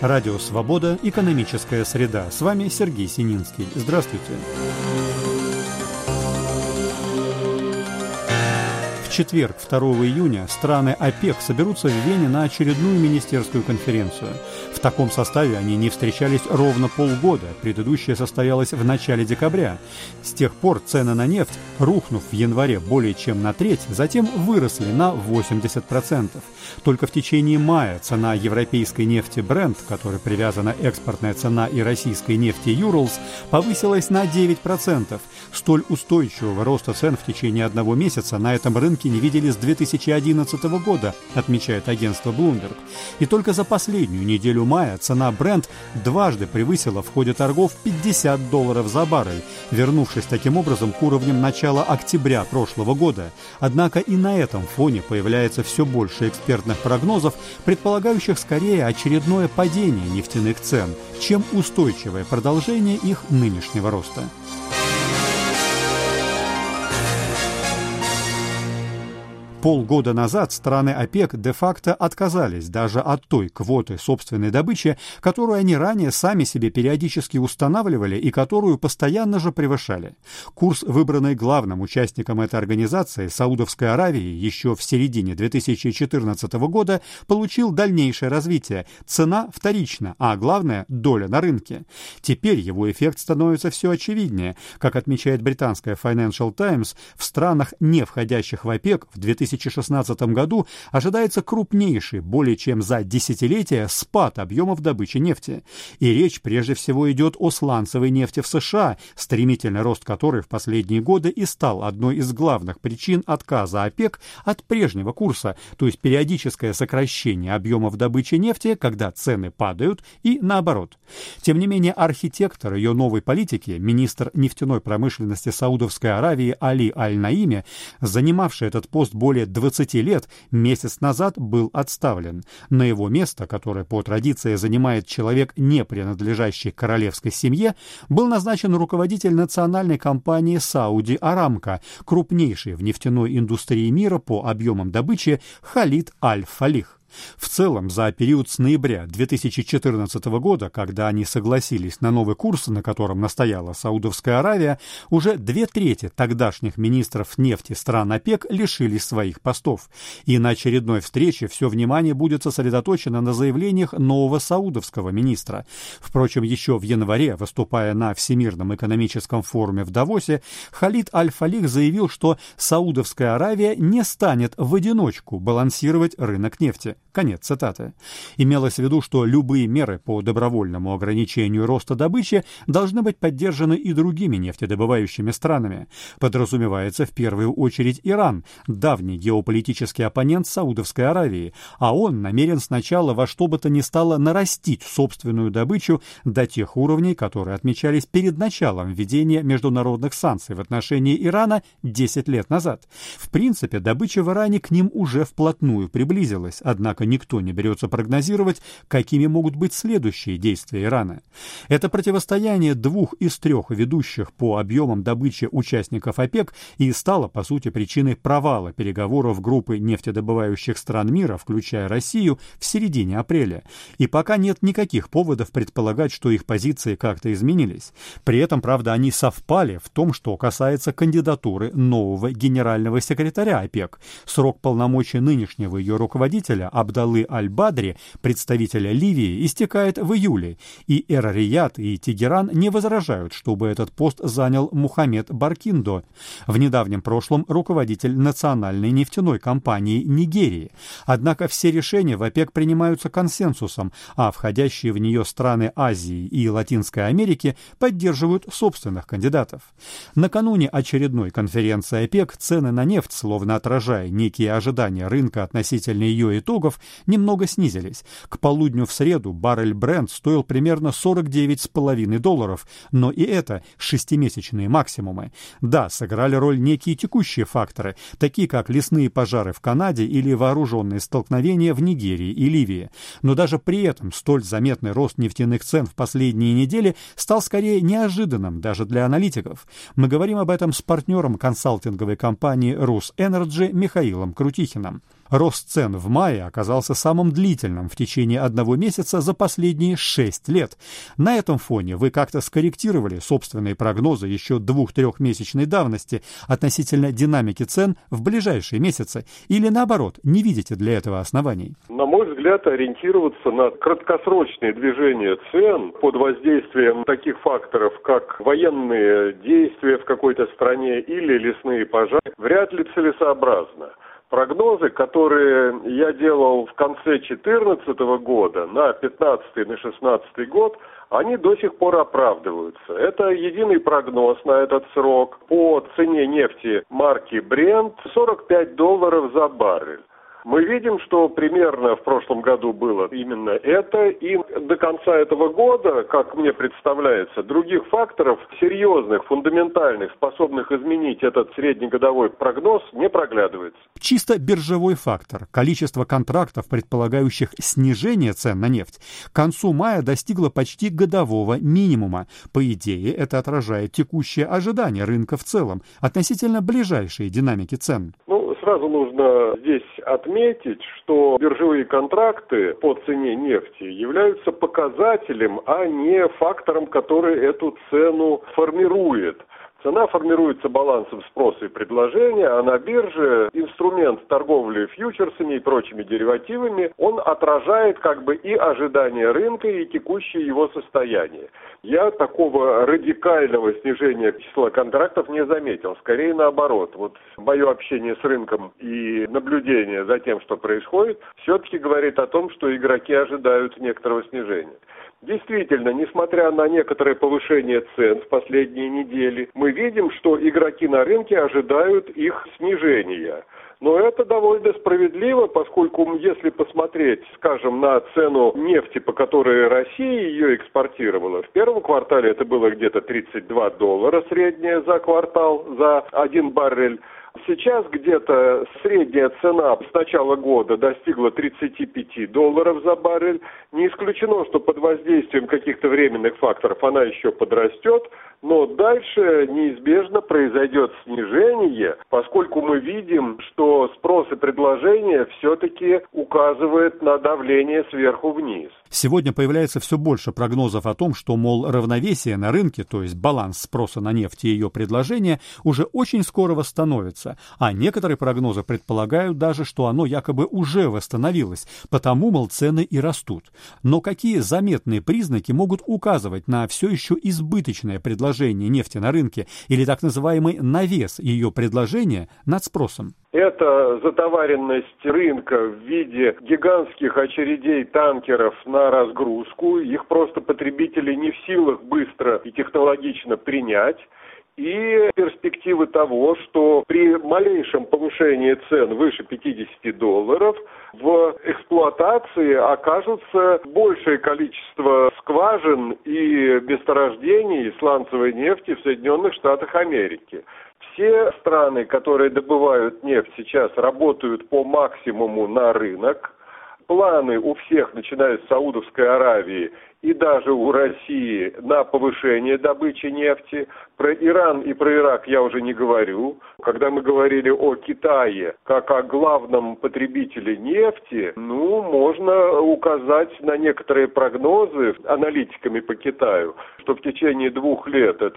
Радио «Свобода». Экономическая среда. С вами Сергей Сининский. Здравствуйте. В четверг, 2 июня, страны ОПЕК соберутся в Вене на очередную министерскую конференцию. В таком составе они не встречались ровно полгода. Предыдущая состоялась в начале декабря. С тех пор цены на нефть, рухнув в январе более чем на треть, затем выросли на 80%. Только в течение мая цена европейской нефти Brent, к которой привязана экспортная цена и российской нефти Urals, повысилась на 9%. Столь устойчивого роста цен в течение одного месяца на этом рынке не видели с 2011 года, отмечает агентство Bloomberg. И только за последнюю неделю мая цена Brent дважды превысила в ходе торгов $50 за баррель, вернувшись таким образом к уровням начала октября прошлого года. Однако и на этом фоне появляется все больше экспертных прогнозов, предполагающих скорее очередное падение нефтяных цен, чем устойчивое продолжение их нынешнего роста. Полгода назад страны ОПЕК де-факто отказались даже от той квоты собственной добычи, которую они ранее сами себе периодически устанавливали и которую постоянно же превышали. Курс, выбранный главным участником этой организации, Саудовской Аравии, еще в середине 2014 года, получил дальнейшее развитие. Цена вторична, а главное – доля на рынке. Теперь его эффект становится все очевиднее. Как отмечает британская Financial Times, в странах, не входящих в ОПЕК, в 2016 году ожидается крупнейший, более чем за десятилетие, спад объемов добычи нефти. И речь прежде всего идет о сланцевой нефти в США, стремительный рост которой в последние годы и стал одной из главных причин отказа ОПЕК от прежнего курса, то есть периодическое сокращение объемов добычи нефти, когда цены падают, и наоборот. Тем не менее, архитектор ее новой политики, министр нефтяной промышленности Саудовской Аравии Али Аль-Наими, занимавший этот пост более 20 лет, месяц назад был отставлен. На его место, которое по традиции занимает человек, не принадлежащий королевской семье, был назначен руководитель национальной компании Saudi Aramco, крупнейшей в нефтяной индустрии мира по объемам добычи, Халид Аль-Фалих. В целом, за период с ноября 2014 года, когда они согласились на новый курс, на котором настояла Саудовская Аравия, уже 2/3 тогдашних министров нефти стран ОПЕК лишились своих постов. И на очередной встрече все внимание будет сосредоточено на заявлениях нового саудовского министра. Впрочем, еще в январе, выступая на Всемирном экономическом форуме в Давосе, Халид Аль-Фалих заявил, что Саудовская Аравия не станет в одиночку балансировать рынок нефти. Конец цитаты. Имелось в виду, что любые меры по добровольному ограничению роста добычи должны быть поддержаны и другими нефтедобывающими странами. Подразумевается в первую очередь Иран, давний геополитический оппонент Саудовской Аравии, а он намерен сначала во что бы то ни стало нарастить собственную добычу до тех уровней, которые отмечались перед началом введения международных санкций в отношении Ирана 10 лет назад. В принципе, добыча в Иране к ним уже вплотную приблизилась, однако никто не берется прогнозировать, какими могут быть следующие действия Ирана. Это противостояние двух из трех ведущих по объемам добычи участников ОПЕК и стало, по сути, причиной провала переговоров группы нефтедобывающих стран мира, включая Россию, в середине апреля. И пока нет никаких поводов предполагать, что их позиции как-то изменились. При этом, правда, они совпали в том, что касается кандидатуры нового генерального секретаря ОПЕК. Срок полномочий нынешнего ее руководителя Абдаллы Аль-Бадри, представителя Ливии, истекает в июле, и Эр-Рияд и Тегеран не возражают, чтобы этот пост занял Мухаммед Баркиндо, в недавнем прошлом руководитель национальной нефтяной компании Нигерии. Однако все решения в ОПЕК принимаются консенсусом, а входящие в нее страны Азии и Латинской Америки поддерживают собственных кандидатов. Накануне очередной конференции ОПЕК цены на нефть, словно отражая некие ожидания рынка относительно ее итогов, немного снизились. К полудню в среду баррель Brent стоил примерно $49,5, но и это шестимесячные максимумы. Да, сыграли роль некие текущие факторы, такие как лесные пожары в Канаде или вооруженные столкновения в Нигерии и Ливии. Но даже при этом столь заметный рост нефтяных цен в последние недели стал скорее неожиданным даже для аналитиков. Мы говорим об этом с партнером консалтинговой компании «Русэнерджи» Михаилом Крутихиным. Рост цен в мае оказался самым длительным в течение одного месяца за последние 6 лет. На этом фоне вы как-то скорректировали собственные прогнозы еще 2-3-месячной давности относительно динамики цен в ближайшие месяцы или, наоборот, не видите для этого оснований? На мой взгляд, ориентироваться на краткосрочные движения цен под воздействием таких факторов, как военные действия в какой-то стране или лесные пожары, вряд ли целесообразно. Прогнозы, которые я делал в конце 2014 года на 2015 и на 2016 год, они до сих пор оправдываются. Это единый прогноз на этот срок по цене нефти марки Brent $45 за баррель. Мы видим, что примерно в прошлом году было именно это, и до конца этого года, как мне представляется, других факторов серьезных, фундаментальных, способных изменить этот среднегодовой прогноз, не проглядывается. Чисто биржевой фактор, количество контрактов, предполагающих снижение цен на нефть, к концу мая достигло почти годового минимума. По идее, это отражает текущее ожидание рынка в целом относительно ближайшей динамики цен. Сразу нужно здесь отметить, что биржевые контракты по цене нефти являются показателем, а не фактором, который эту цену формирует. Цена формируется балансом спроса и предложения, а на бирже инструмент торговли фьючерсами и прочими деривативами, он отражает и ожидания рынка, и текущее его состояние. Я такого радикального снижения числа контрактов не заметил, скорее наоборот. Мое общение с рынком и наблюдение за тем, что происходит, все-таки говорит о том, что игроки ожидают некоторого снижения. Действительно, несмотря на некоторое повышение цен в последние недели, мы видим, что игроки на рынке ожидают их снижения. Но это довольно справедливо, поскольку если посмотреть, скажем, на цену нефти, по которой Россия ее экспортировала, в первом квартале это было где-то $32 средняя за квартал, за 1 баррель. Сейчас где-то средняя цена с начала года достигла $35 за баррель. Не исключено, что под воздействием каких-то временных факторов она еще подрастет, но дальше неизбежно произойдет снижение, поскольку мы видим, что спрос и предложение все-таки указывает на давление сверху вниз. Сегодня появляется все больше прогнозов о том, что, мол, равновесие на рынке, то есть баланс спроса на нефть и ее предложения, уже очень скоро восстановится. А некоторые прогнозы предполагают даже, что оно якобы уже восстановилось, потому, мол, цены и растут. Но какие заметные признаки могут указывать на все еще избыточное предложение нефти на рынке или так называемый навес ее предложения над спросом? Это затоваренность рынка в виде гигантских очередей танкеров на разгрузку. Их просто потребители не в силах быстро и технологично принять. И перспективы того, что при малейшем повышении цен выше $50 в эксплуатации окажется большее количество скважин и месторождений сланцевой нефти в Соединенных Штатах Америки. Все страны, которые добывают нефть, сейчас работают по максимуму на рынок. Планы у всех, начиная с Саудовской Аравии и даже у России, на повышение добычи нефти. Про Иран и про Ирак я уже не говорю. Когда мы говорили о Китае как о главном потребителе нефти, можно указать на некоторые прогнозы аналитиками по Китаю, что в течение 2 лет, это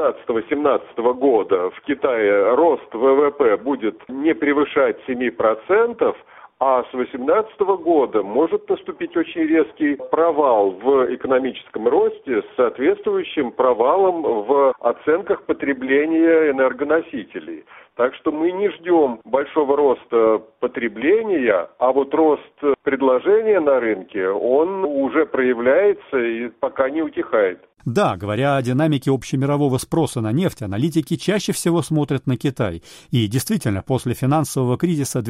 16-17 года, в Китае рост ВВП будет не превышать 7%, а с 2018 года может наступить очень резкий провал в экономическом росте с соответствующим провалом в оценках потребления энергоносителей. Так что мы не ждем большого роста потребления, а рост предложения на рынке, он уже проявляется и пока не утихает. Да, говоря о динамике общемирового спроса на нефть, аналитики чаще всего смотрят на Китай. И действительно, после финансового кризиса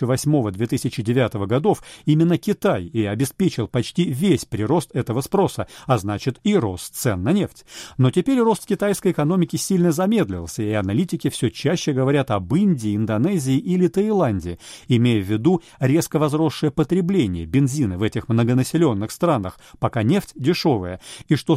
2008-2009 годов именно Китай и обеспечил почти весь прирост этого спроса, а значит и рост цен на нефть. Но теперь рост китайской экономики сильно замедлился, и аналитики все чаще говорят об Индии, Индонезии или Таиланде, имея в виду резко возросшее потребление бензина в этих многонаселенных странах, пока нефть дешевая, и что стоит ей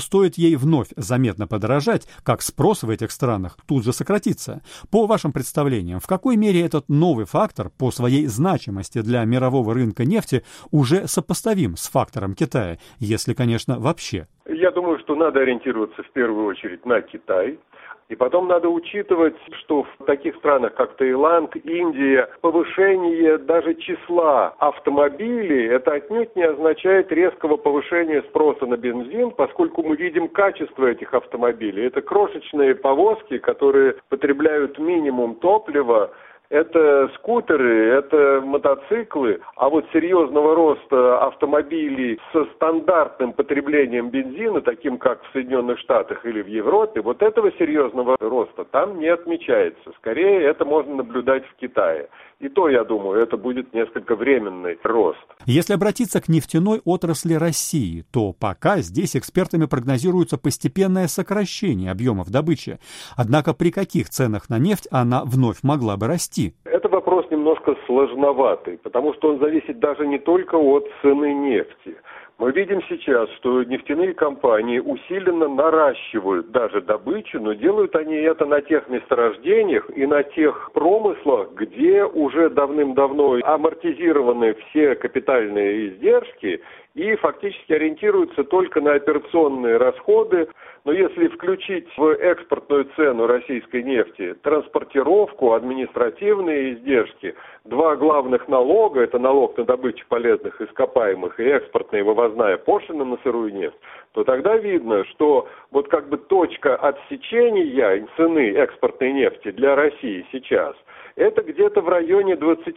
ей вновь заметно подорожать, как спрос в этих странах тут же сократится. По вашим представлениям, в какой мере этот новый фактор по своей значимости для мирового рынка нефти уже сопоставим с фактором Китая, если, конечно, вообще? Я думаю, что надо ориентироваться в первую очередь на Китай. И потом надо учитывать, что в таких странах, как Таиланд, Индия, повышение даже числа автомобилей, это отнюдь не означает резкого повышения спроса на бензин, поскольку мы видим качество этих автомобилей. Это крошечные повозки, которые потребляют минимум топлива. Это скутеры, это мотоциклы, а вот серьезного роста автомобилей со стандартным потреблением бензина, таким как в Соединенных Штатах или в Европе, вот этого серьезного роста там не отмечается. Скорее, это можно наблюдать в Китае. И то, я думаю, это будет несколько временный рост. Если обратиться к нефтяной отрасли России, то пока здесь экспертами прогнозируется постепенное сокращение объемов добычи. Однако при каких ценах на нефть она вновь могла бы расти? Это вопрос немножко сложноватый, потому что он зависит даже не только от цены нефти. Мы видим сейчас, что нефтяные компании усиленно наращивают даже добычу, но делают они это на тех месторождениях и на тех промыслах, где уже давным-давно амортизированы все капитальные издержки и фактически ориентируются только на операционные расходы. Но если включить в экспортную цену российской нефти транспортировку, административные издержки, два главных налога, это налог на добычу полезных ископаемых и экспортная вывозная пошлина на сырую нефть, то тогда видно, что вот как бы точка отсечения цены экспортной нефти для России сейчас – это где-то в районе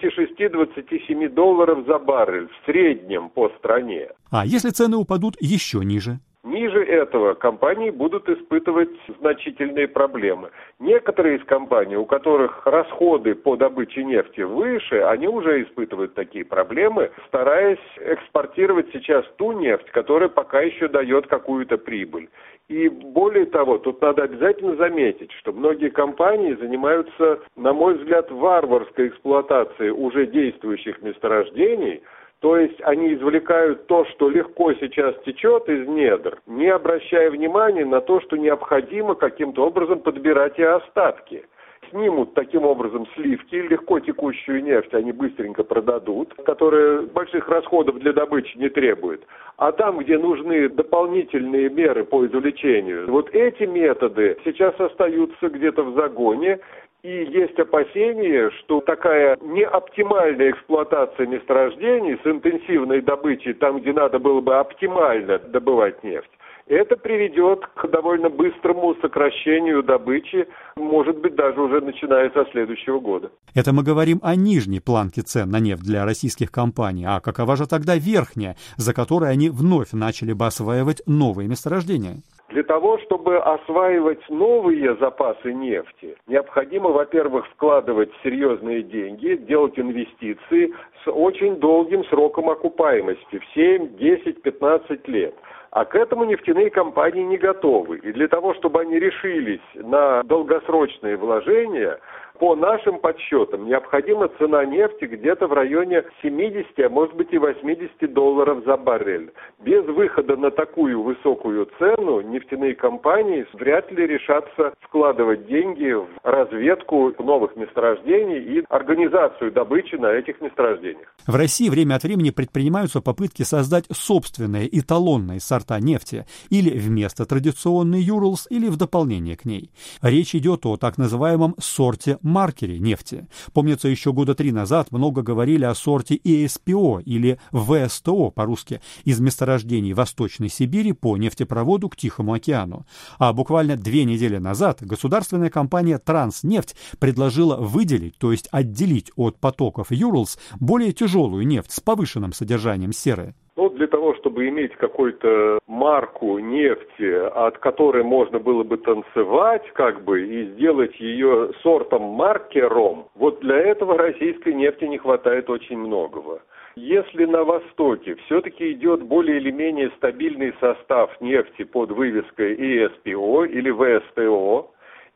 26-27 долларов за баррель в среднем по стране. А если цены упадут еще ниже? Ниже этого компании будут испытывать значительные проблемы. Некоторые из компаний, у которых расходы по добыче нефти выше, они уже испытывают такие проблемы, стараясь экспортировать сейчас ту нефть, которая пока еще дает какую-то прибыль. И более того, тут надо обязательно заметить, что многие компании занимаются, на мой взгляд, варварской эксплуатацией уже действующих месторождений. То есть они извлекают то, что легко сейчас течет из недр, не обращая внимания на то, что необходимо каким-то образом подбирать и остатки. Снимут таким образом сливки, легко текущую нефть они быстренько продадут, которая больших расходов для добычи не требует. А там, где нужны дополнительные меры по извлечению, вот эти методы сейчас остаются где-то в загоне. И есть опасения, что такая неоптимальная эксплуатация месторождений с интенсивной добычей там, где надо было бы оптимально добывать нефть, это приведет к довольно быстрому сокращению добычи, может быть, даже уже начиная со следующего года. Это мы говорим о нижней планке цен на нефть для российских компаний. А какова же тогда верхняя, за которой они вновь начали бы осваивать новые месторождения? Для того, чтобы осваивать новые запасы нефти, необходимо, во-первых, вкладывать серьезные деньги, делать инвестиции с очень долгим сроком окупаемости в 7, 10, 15 лет. А к этому нефтяные компании не готовы. И для того, чтобы они решились на долгосрочные вложения, по нашим подсчетам, необходима цена нефти где-то в районе 70, а может быть и 80 долларов за баррель. Без выхода на такую высокую цену нефтяные компании вряд ли решатся вкладывать деньги в разведку новых месторождений и организацию добычи на этих месторождениях. В России время от времени предпринимаются попытки создать собственные эталонные сорта нефти или вместо традиционной Urals, или в дополнение к ней. Речь идет о так называемом сорте маркере нефти. Помнится, еще года 3 назад много говорили о сорте ESPO или ВСТО по-русски из месторождений Восточной Сибири по нефтепроводу к Тихому океану. А буквально 2 недели назад государственная компания «Транснефть» предложила выделить, то есть отделить от потоков Urals более тяжелую нефть с повышенным содержанием серы. Для того, чтобы иметь какую-то марку нефти, от которой можно было бы танцевать, и сделать ее сортом-маркером, вот для этого российской нефти не хватает очень многого. Если на Востоке все-таки идет более или менее стабильный состав нефти под вывеской ESPO или ВСТО,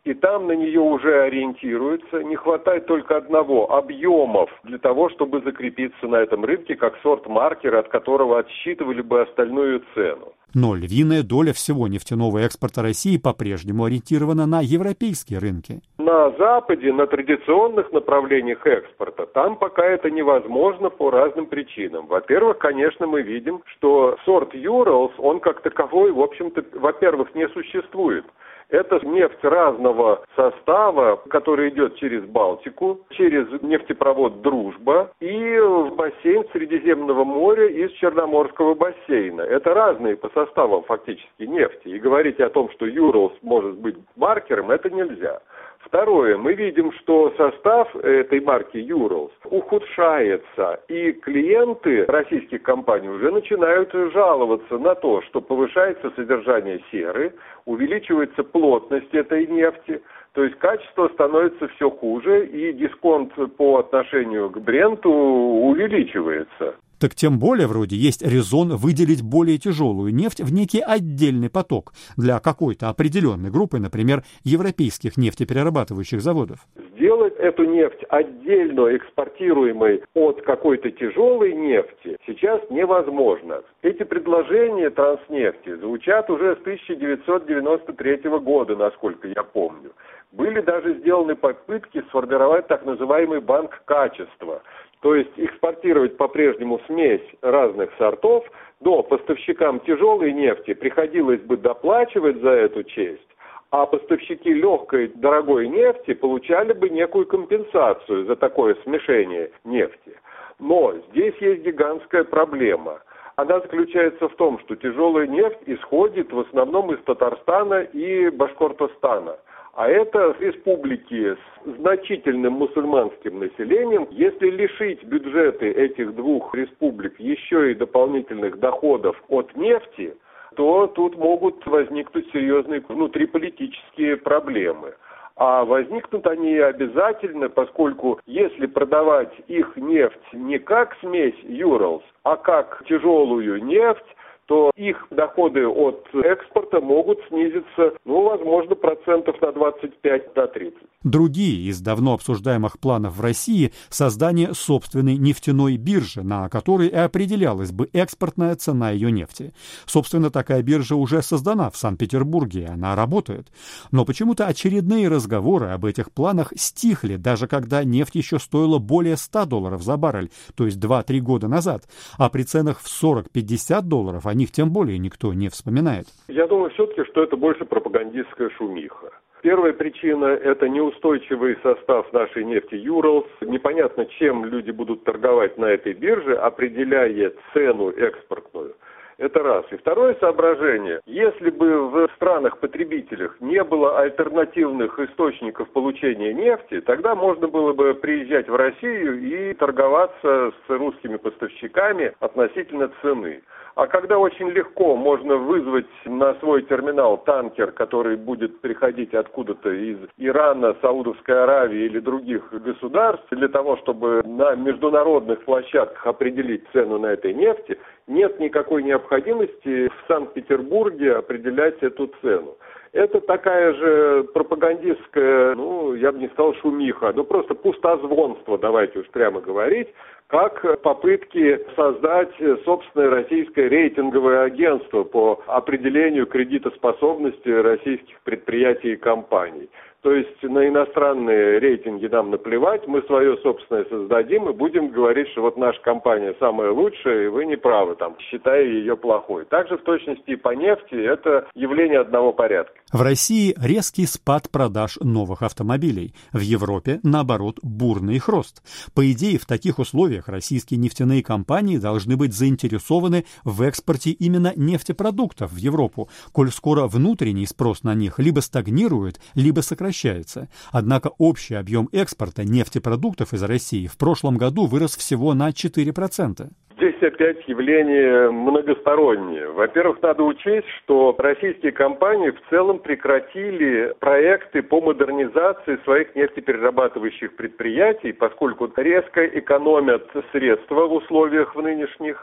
и там на нее уже ориентируются. Не хватает только одного – объемов для того, чтобы закрепиться на этом рынке как сорт-маркер, от которого отсчитывали бы остальную цену. Но львиная доля всего нефтяного экспорта России по-прежнему ориентирована на европейские рынки. На Западе, на традиционных направлениях экспорта, там пока это невозможно по разным причинам. Во-первых, конечно, мы видим, что сорт Urals, он как таковой, в общем-то, во-первых, не существует. Это нефть разного состава, который идет через Балтику, через нефтепровод «Дружба» и в бассейн Средиземного моря из Черноморского бассейна. Это разные по составам фактически нефти. И говорить о том, что Urals может быть маркером, это нельзя. Второе, мы видим, что состав этой марки Urals ухудшается, и клиенты российских компаний уже начинают жаловаться на то, что повышается содержание серы, увеличивается плотность этой нефти, то есть качество становится все хуже, и дисконт по отношению к Бренту увеличивается. Так тем более вроде есть резон выделить более тяжелую нефть в некий отдельный поток для какой-то определенной группы, например, европейских нефтеперерабатывающих заводов. Сделать эту нефть отдельно экспортируемой от какой-то тяжелой нефти сейчас невозможно. Эти предложения Транснефти звучат уже с 1993 года, насколько я помню. Были даже сделаны попытки сформировать так называемый банк качества. То есть экспортировать по-прежнему смесь разных сортов, но поставщикам тяжелой нефти приходилось бы доплачивать за эту честь, а поставщики легкой, дорогой нефти получали бы некую компенсацию за такое смешение нефти. Но здесь есть гигантская проблема. Она заключается в том, что тяжелая нефть исходит в основном из Татарстана и Башкортостана. А это республики с значительным мусульманским населением. Если лишить бюджеты этих двух республик еще и дополнительных доходов от нефти, то тут могут возникнуть серьезные внутриполитические проблемы. А возникнут они обязательно, поскольку если продавать их нефть не как смесь Urals, а как тяжелую нефть, то их доходы от экспорта могут снизиться, возможно, процентов на 25-30. Другие из давно обсуждаемых планов в России – создание собственной нефтяной биржи, на которой и определялась бы экспортная цена ее нефти. Собственно, такая биржа уже создана в Санкт-Петербурге, она работает. Но почему-то очередные разговоры об этих планах стихли, даже когда нефть еще стоила более $100 за баррель, то есть 2-3 года назад, а при ценах в $40-50 о них тем более никто не вспоминает. Я думаю все-таки, что это больше пропагандистская шумиха. Первая причина – это неустойчивый состав нашей нефти Urals. Непонятно, чем люди будут торговать на этой бирже, определяя цену экспортную. Это раз. И второе соображение. Если бы в странах-потребителях не было альтернативных источников получения нефти, тогда можно было бы приезжать в Россию и торговаться с русскими поставщиками относительно цены. А когда очень легко можно вызвать на свой терминал танкер, который будет приходить откуда-то из Ирана, Саудовской Аравии или других государств, для того, чтобы на международных площадках определить цену на этой нефти, нет никакой необходимости в Санкт-Петербурге определять эту цену. Это такая же пропагандистская, я бы не сказал шумиха, просто пустозвонство, давайте уж прямо говорить, как попытки создать собственное российское рейтинговое агентство по определению кредитоспособности российских предприятий и компаний. То есть на иностранные рейтинги нам наплевать, мы свое собственное создадим и будем говорить, что вот наша компания самая лучшая, и вы не правы, считая ее плохой. Также в точности и по нефти это явление одного порядка. В России резкий спад продаж новых автомобилей. В Европе, наоборот, бурный их рост. По идее, в таких условиях российские нефтяные компании должны быть заинтересованы в экспорте именно нефтепродуктов в Европу, коль скоро внутренний спрос на них либо стагнирует, либо сокращается. Однако общий объем экспорта нефтепродуктов из России в прошлом году вырос всего на 4%. Здесь опять явление многостороннее. Во-первых, надо учесть, что российские компании в целом прекратили проекты по модернизации своих нефтеперерабатывающих предприятий, поскольку резко экономят средства в условиях в нынешних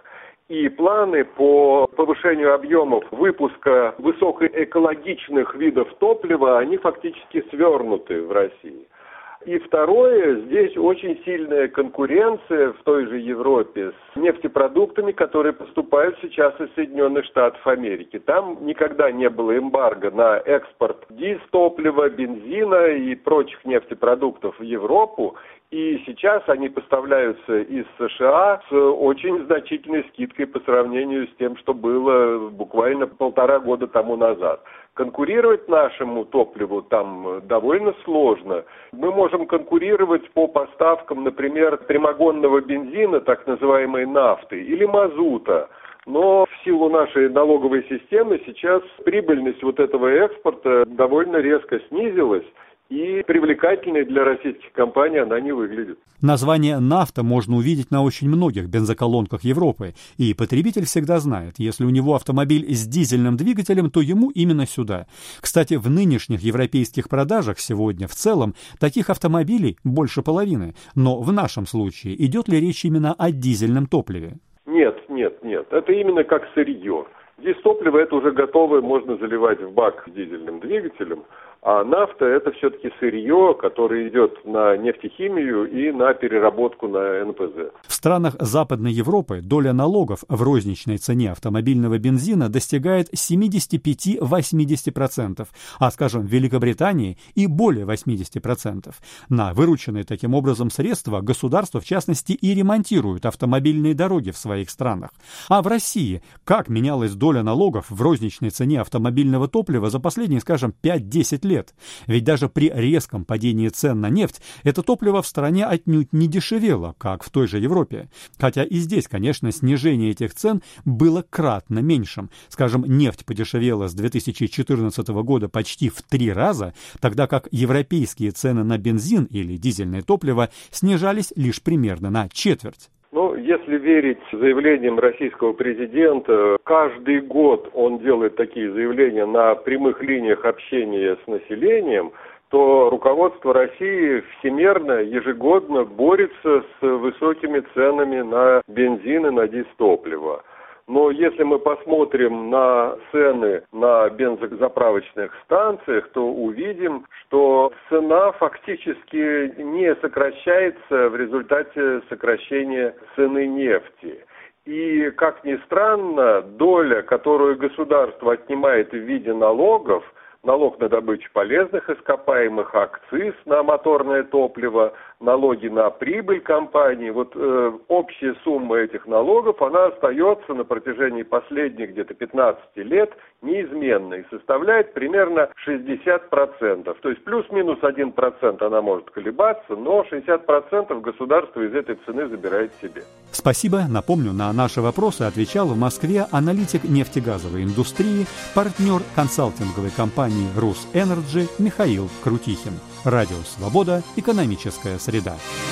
И планы по повышению объемов выпуска высокоэкологичных видов топлива, они фактически свернуты в России. И второе, здесь очень сильная конкуренция в той же Европе с нефтепродуктами, которые поступают сейчас из Соединенных Штатов Америки. Там никогда не было эмбарго на экспорт дизтоплива, бензина и прочих нефтепродуктов в Европу. И сейчас они поставляются из США с очень значительной скидкой по сравнению с тем, что было буквально 1,5 года тому назад. Конкурировать нашему топливу там довольно сложно. Мы можем конкурировать по поставкам, например, прямогонного бензина, так называемой нафты, или мазута. Но в силу нашей налоговой системы сейчас прибыльность вот этого экспорта довольно резко снизилась. И привлекательной для российских компаний она не выглядит. Название «нафта» можно увидеть на очень многих бензоколонках Европы, и потребитель всегда знает, если у него автомобиль с дизельным двигателем, то ему именно сюда. Кстати, в нынешних европейских продажах сегодня в целом таких автомобилей больше половины, но в нашем случае идет ли речь именно о дизельном топливе? Нет. Это именно как сырье. Дизтопливо это уже готовое, можно заливать в бак с дизельным двигателем. А нафта – это все-таки сырье, которое идет на нефтехимию и на переработку на НПЗ. В странах Западной Европы доля налогов в розничной цене автомобильного бензина достигает 75-80%, а, скажем, в Великобритании и более 80%. На вырученные таким образом средства государство, в частности, и ремонтирует автомобильные дороги в своих странах. А в России как менялась доля налогов в розничной цене автомобильного топлива за последние, скажем, 5-10 лет? Ведь даже при резком падении цен на нефть это топливо в стране отнюдь не дешевело, как в той же Европе. Хотя и здесь, конечно, снижение этих цен было кратно меньшим. Скажем, нефть подешевела с 2014 года почти в 3 раза, тогда как европейские цены на бензин или дизельное топливо снижались лишь примерно на четверть. Если верить заявлениям российского президента, каждый год он делает такие заявления на прямых линиях общения с населением, то руководство России всемерно, ежегодно борется с высокими ценами на бензин и на дизтопливо. Но если мы посмотрим на цены на бензозаправочных станциях, то увидим, что цена фактически не сокращается в результате сокращения цены нефти. И, как ни странно, доля, которую государство отнимает в виде налогов, налог на добычу полезных ископаемых, акциз на моторное топливо, налоги на прибыль компании, общая сумма этих налогов, она остается на протяжении последних где-то 15 лет неизменной, составляет примерно 60%. То есть плюс-минус 1% она может колебаться, но 60% государство из этой цены забирает себе. Спасибо. Напомню, на наши вопросы отвечал в Москве аналитик нефтегазовой индустрии, партнер консалтинговой компании «Русэнерджи» Михаил Крутихин. Радио «Свобода». Экономическая среда.